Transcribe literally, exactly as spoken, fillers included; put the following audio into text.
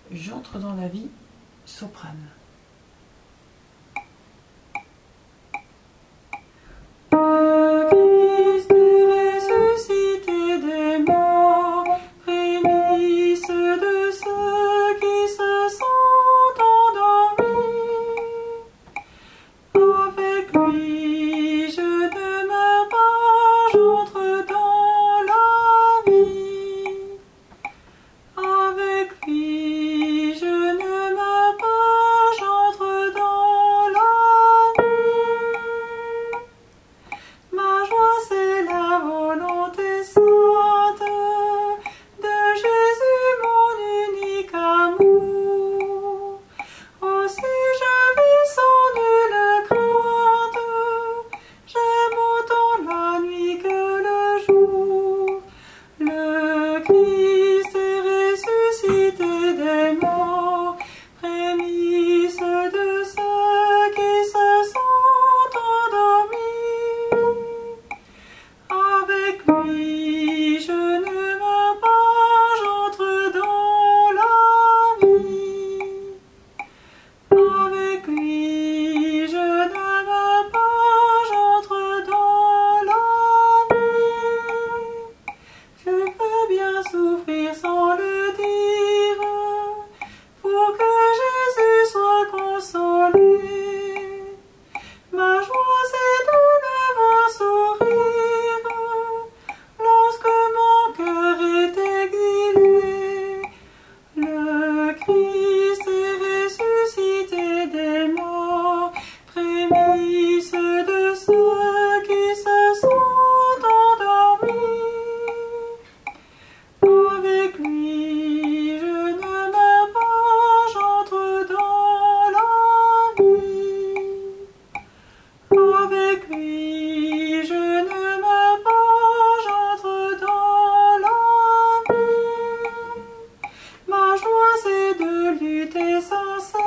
J'entre dans la vie, soprane. Le Christ est ressuscité des morts, prémisse de ceux qui se sont endormis. Avec lui je ne meurs pas, j'entre dans la vie. Avec lui je ne meurs pas, j'entre dans la vie. Ma joie c'est la volonté sainte de Jésus, mon unique amour. Aussi je vis sans nulle crainte, j'aime autant la nuit que le jour. Le Christ est ressuscité des morts, prémisse de ceux qui se sont endormis. Avec lui je ne meurs pas, j'entre dans la vie. Avec lui je ne meurs pas, j'entre dans la vie. Je veux bien souffrir sans le dire, pour que Jésus soit consolé. Ma joie c'est de le voir sourire, lorsque mon cœur est exilé. Le Christ est ressuscité des morts, prémisse de ceux qui se sont endormis. Avec lui je ne meurs pas, j'entre dans la vie. Avec lui je ne meurs pas, j'entre dans la vie. Ma joie c'est de lutter sans cesse